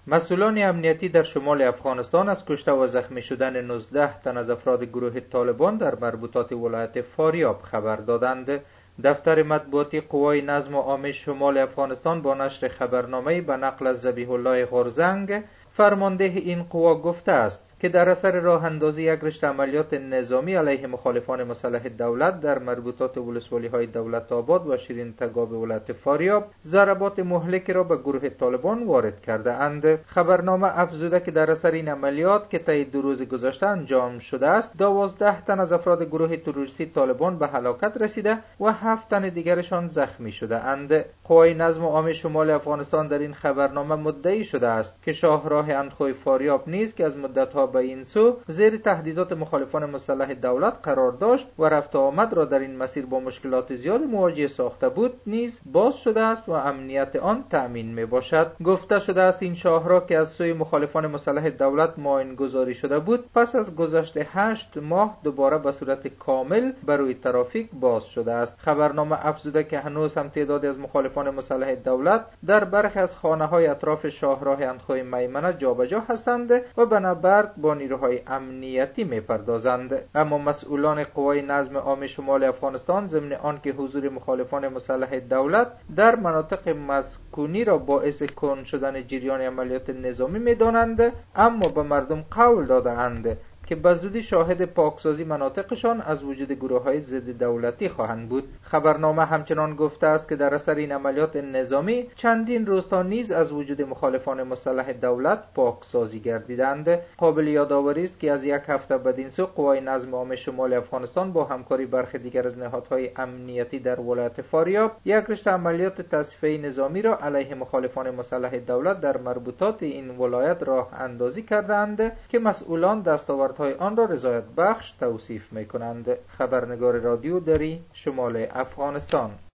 مسئولان امنیتی در شمال افغانستان از کشته و زخمی شدن 19 تن از افراد گروه طالبان در مربوطات ولایت فاریاب خبر دادند. دفتر مطبوعاتی قوای نظم و آموزش شمال افغانستان با نشر خبرنامه‌ای به نقل از ذبیح الله غرزنگ فرمانده این قوا گفته است که در اثر راه اندازی یک رشته عملیات نظامی علیه مخالفان مسلح دولت در مربوطات ولسوالی‌های دولت آباد و شیرین تگاب ولایت فاریاب ضربات مهلکی را به گروه طالبان وارد کرده اند. خبرنامه افزوده که در اثر این عملیات که طی 2 روز گذشته انجام شده است 12 تن از افراد گروه تروریستی طالبان به هلاکت رسیده و 7 تن دیگرشان زخمی شده اند. قوای نظم و آموزش شمال افغانستان در این خبرنامه مدعی شده است که شاهراه اندخوی فاریاب نیز که از مدت‌ها به این سو زیر تهدیدات مخالفان مسلح دولت قرار داشت و رفت و آمد را در این مسیر با مشکلات زیاد مواجه ساخته بود نیز باز شده است و امنیت آن تأمین می باشد. گفته شده است این شاهراه که از سوی مخالفان مسلح دولت معاین گذاری شده بود پس از گذشت 8 ماه دوباره به صورت کامل بر روی ترافیک باز شده است. خبرنامه افزوده که هنوز هم تعدادی از مخالفان مسلح دولت در برخی از خانه‌های اطراف شاهراه اندخوی میمنه جابجا هستند و به نبرد با نیروهای امنیتی میپردازند. اما مسئولان قوای نظم عام شمال افغانستان ضمن آنکه حضور مخالفان مسلح دولت در مناطق مسکونی را باعث کند شدن جریان عملیات نظامی میدانند، اما به مردم قول داده‌اند که به زودی شاهد پاکسازی مناطقشان از وجود گروه‌های ضد دولتی خواهند بود. خبرنامه همچنان گفته است که در اثر این عملیات نظامی چندین روستا نیز از وجود مخالفان مسلح دولت پاکسازی گردیدند. قابل یادآوری است که از یک هفته بدین سو قوای نظم عام شمال افغانستان با همکاری برخی دیگر از نهادهای امنیتی در ولایت فاریاب یک رشته عملیات تصفیه نظامی را علیه مخالفان مسلح دولت در مربوطات این ولایت راه اندازی کردند که مسئولان دستاوردهای آن را رضایت بخش توصیف می کنند. خبرنگار رادیو دری شمال افغانستان.